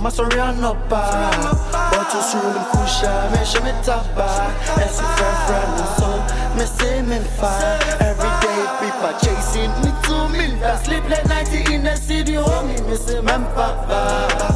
must run up. But to soon kusha, me show me tapa. As a friend, so me say me fire. Every day people chasing me to me. Sleep late night in the city, homie, me say me papa.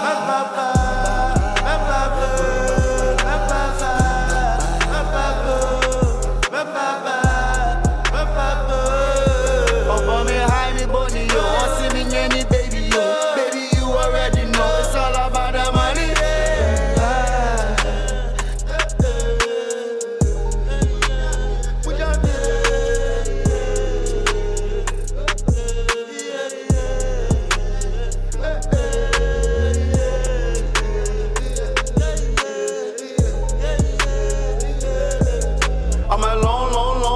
I'm alone,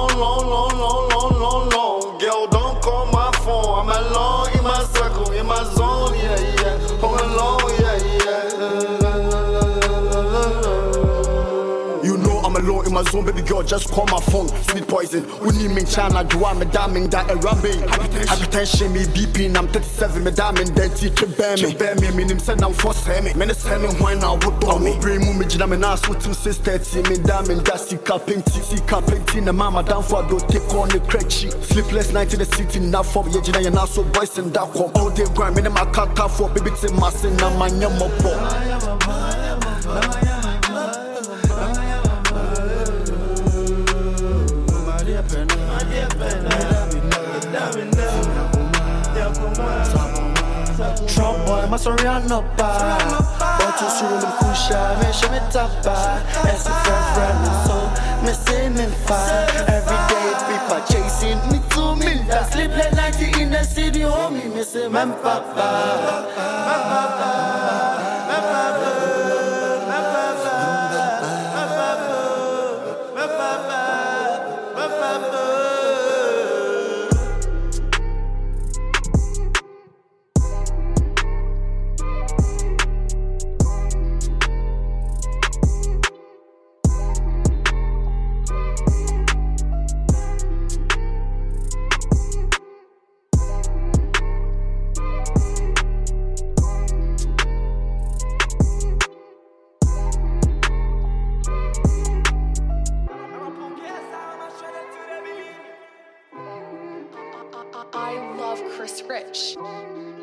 long. Girl, don't call my phone. I'm alone in my circle, in my zone, yeah. I'm alone, yeah. You know I'm alone in my zone, baby girl, just call my phone. Sweet poison, we need me China, do I'm a damning that a ramming. Hypertension, me beeping, I'm 37, me damning, then teacher bear me, meaning send I'm for me. Men is telling when I would do me. Bring me, jam and ask what 2 me damning, that's see capping, the mama down for do take on the crack sheet. Sleepless night in the city, now for me, and now so boys and that come all day grind, me my car for baby, it's a mass and I'm my Trump boy must run up. But to soon kusha, me show me tapa. As a friend, so me say me fire. Every day people chasing me to me. Sleep late night in the city, homie, me say me papa. I love Chris Rich.